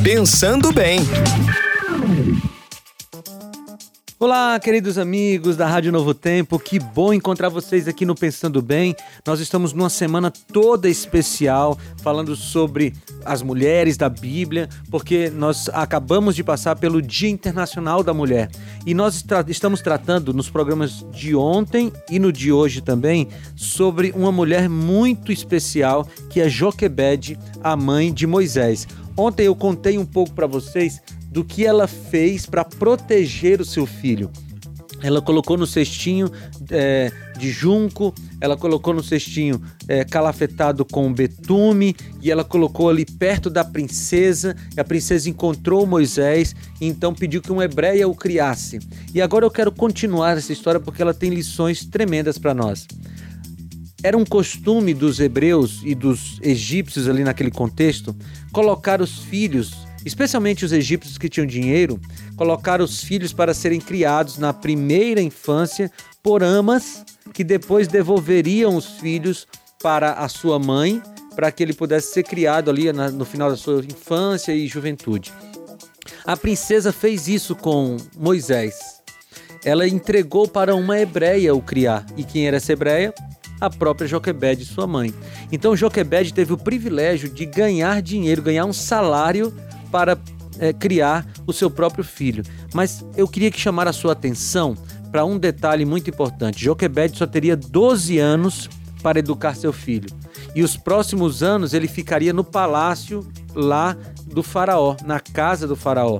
Pensando Bem. Olá, queridos amigos da Rádio Novo Tempo, que bom encontrar vocês aqui no Pensando Bem. Nós estamos numa semana toda especial, falando sobre as mulheres da Bíblia, porque nós acabamos de passar pelo Dia Internacional da Mulher. E nós estamos tratando nos programas de ontem e no de hoje também, sobre uma mulher muito especial, que é Joquebede, a mãe de Moisés. Ontem eu contei um pouco para vocês do que ela fez para proteger o seu filho. Ela colocou no cestinho de junco, ela colocou no cestinho calafetado com betume, e ela colocou ali perto da princesa. A princesa encontrou Moisés e então pediu que uma hebreia o criasse. E agora eu quero continuar essa história porque ela tem lições tremendas para nós. Era um costume dos hebreus e dos egípcios ali naquele contexto colocar os filhos, especialmente os egípcios que tinham dinheiro, colocar os filhos para serem criados na primeira infância por amas que depois devolveriam os filhos para a sua mãe, para que ele pudesse ser criado ali no final da sua infância e juventude. A princesa fez isso com Moisés. Ela entregou para uma hebreia o criar. E quem era essa hebreia? A própria Joquebede, sua mãe. Então Joquebede teve o privilégio de ganhar dinheiro, ganhar um salário para criar o seu próprio filho. Mas eu queria chamar a sua atenção para um detalhe muito importante. Joquebede só teria 12 anos para educar seu filho. E os próximos anos ele ficaria no palácio lá do faraó, na casa do faraó.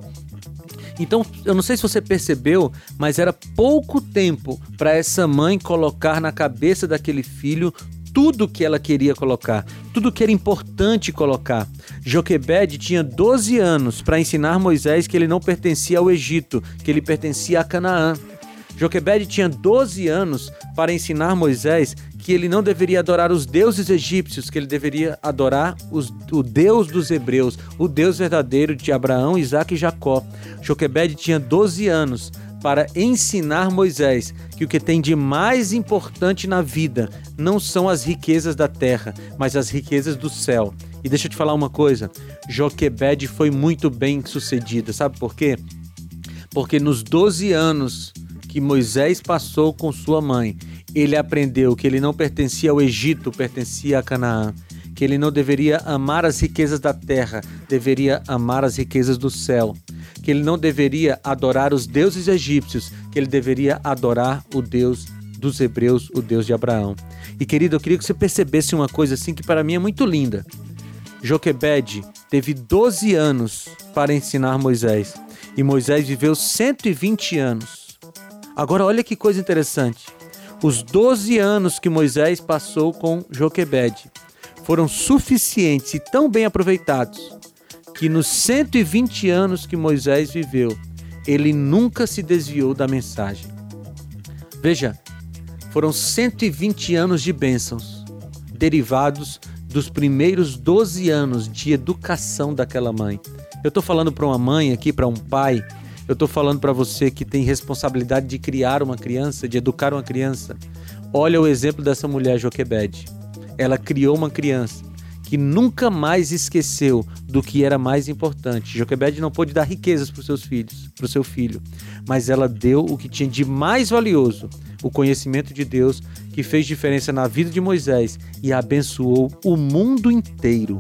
Então, eu não sei se você percebeu, mas era pouco tempo para essa mãe colocar na cabeça daquele filho tudo que ela queria colocar, tudo que era importante colocar. Joquebede tinha 12 anos para ensinar Moisés que ele não pertencia ao Egito, que ele pertencia a Canaã. Joquebede tinha 12 anos para ensinar Moisés que ele não deveria adorar os deuses egípcios, que ele deveria adorar o Deus dos hebreus, o Deus verdadeiro de Abraão, Isaque e Jacó. Joquebede tinha 12 anos para ensinar Moisés que o que tem de mais importante na vida não são as riquezas da terra, mas as riquezas do céu. E deixa eu te falar uma coisa, Joquebede foi muito bem sucedida, sabe por quê? Porque nos 12 anos que Moisés passou com sua mãe, ele aprendeu que ele não pertencia ao Egito, pertencia a Canaã, que ele não deveria amar as riquezas da terra, deveria amar as riquezas do céu, que ele não deveria adorar os deuses egípcios, que ele deveria adorar o Deus dos hebreus, o Deus de Abraão. E querido, eu queria que você percebesse uma coisa assim que para mim é muito linda. Joquebede teve 12 anos para ensinar Moisés, e Moisés viveu 120 anos. Agora olha que coisa interessante. Os 12 anos que Moisés passou com Joquebede foram suficientes e tão bem aproveitados que nos 120 anos que Moisés viveu, ele nunca se desviou da mensagem. Veja, foram 120 anos de bênçãos, derivados dos primeiros 12 anos de educação daquela mãe. Eu estou falando para uma mãe aqui, para um pai, eu estou falando para você que tem responsabilidade de criar uma criança, de educar uma criança. Olha o exemplo dessa mulher Joquebede. Ela criou uma criança que nunca mais esqueceu do que era mais importante. Joquebede não pôde dar riquezas para os seus filhos, para o seu filho, mas ela deu o que tinha de mais valioso, o conhecimento de Deus, que fez diferença na vida de Moisés e abençoou o mundo inteiro.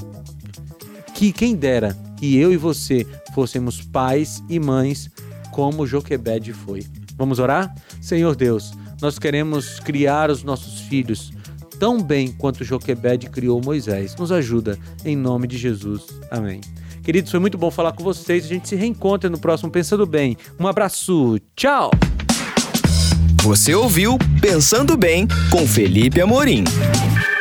Que quem dera que eu e você fôssemos pais e mães como Joquebede foi. Vamos orar? Senhor Deus, nós queremos criar os nossos filhos tão bem quanto Joquebede criou Moisés. Nos ajuda, em nome de Jesus. Amém. Queridos, foi muito bom falar com vocês. A gente se reencontra no próximo Pensando Bem. Um abraço. Tchau! Você ouviu Pensando Bem com Felipe Amorim.